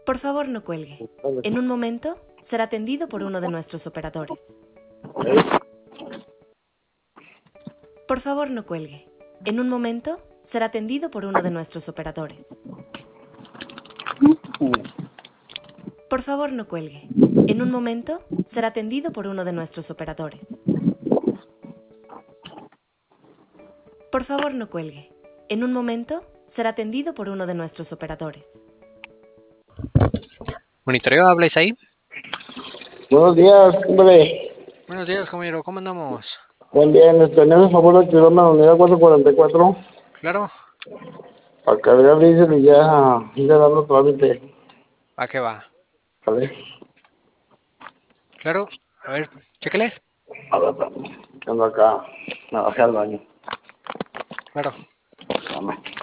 Por favor, no cuelgue. En un momento será atendido por uno de nuestros operadores. Por favor, no cuelgue. En un momento será atendido por uno de nuestros operadores. Por favor, no cuelgue. En un momento será atendido por uno de nuestros operadores. Por favor, no cuelgue. En un momento será atendido por uno de nuestros operadores. Monitoreo, ¿habláis ahí? Buenos días, hombre. Buenos días, compañero, ¿cómo andamos? Buen día, tenés el favor de tirarme a la unidad 444 Claro, para cargar diésel y ya dando trámite. ¿a qué va? ¿Vale? Claro, a ver, chéquele. A ver, ando acá, me bajé al baño. Claro. Dame.